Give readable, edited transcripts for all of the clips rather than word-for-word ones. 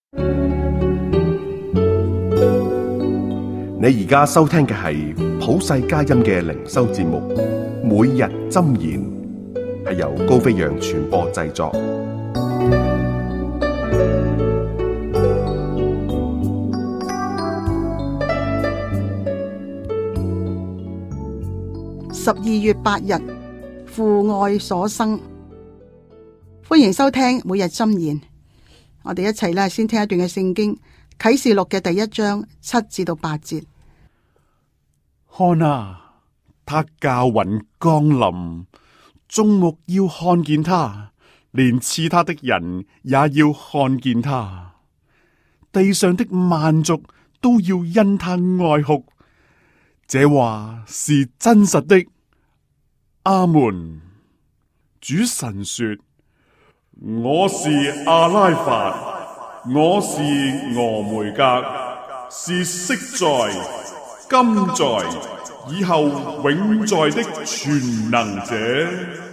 你而家收聽嘅係普世佳音嘅靈修節目，每日箴言，係由高飛揚傳播製作。 12月8日，父愛所生。歡迎收聽每日箴言。我哋一齊咧先聽一段嘅聖經，啟示錄嘅第1章7至到8節。 看啊，他駕雲降臨，眾目要看見他，連刺他的人也要看見他，地上的萬族都要因他哀哭。這話是真實的。阿們。主神說：我是阿拉法，我是俄梅格，是昔在、今在、以後永在的全能者。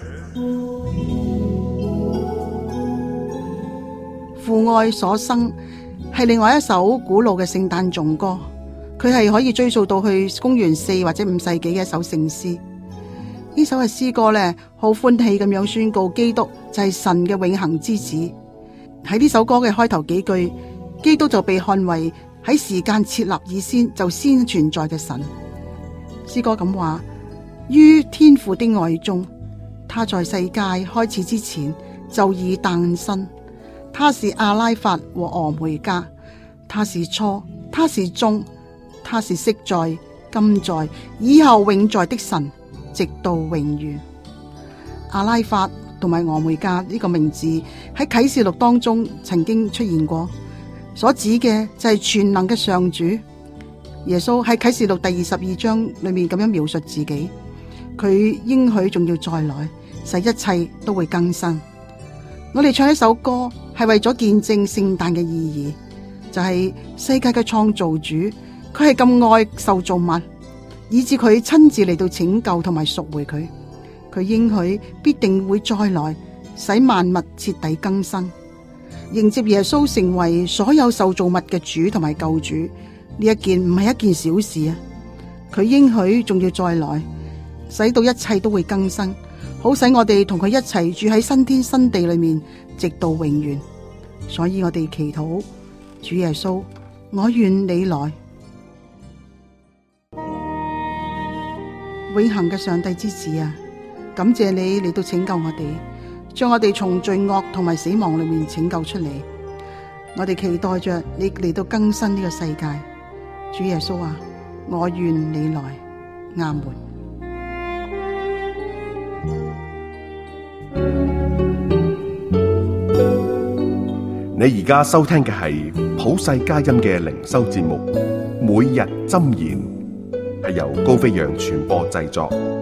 父愛所生係另外一首古老嘅聖誕頌歌，佢係可以追溯到去公元4或者5世紀嘅一首聖詩。呢首嘅詩歌呢，好歡喜咁樣宣告基督就係神嘅永恆之子。喺呢首歌嘅開頭幾句，基督就被看為喺時間設立以先就先存在嘅神。詩歌咁話：於天父的愛中，他在世界開始之前就已誕生。他是阿拉法和俄梅加，他是初，他是終，他是昔在、今在、以後永在的神，直到永遠。阿拉法同埋俄梅加呢個名字喺啟示錄當中曾經出現過，所指嘅就係全能嘅上主。耶穌喺啟示錄第22章裏面咁樣描述自己，佢應許仲要再來，使一切都會更新。我哋唱一首歌係為咗見證聖誕嘅意義，就係世界嘅創造主，佢係咁愛受造物，以致佢親自嚟到拯救同埋贖回佢。佢應許必定會再來，使萬物徹底更新，迎接耶穌成為所有受造物嘅主同埋救主。呢一件唔係一件小事啊！佢應許仲要再來，使到一切都會更新，好使我哋同佢一齊住喺新天新地裏面，直到永遠。所以我哋祈禱，主耶穌，我願你來。永恆嘅上帝之子啊，感謝你嚟到拯救我哋，將我哋從罪惡同埋死亡裏面拯救出嚟。我哋期待着你嚟到更新呢個世界。主耶穌啊，我願你來。阿門。 你而家收聽嘅係普世佳音嘅靈修節目，每日箴言，係由高飛揚傳播製作。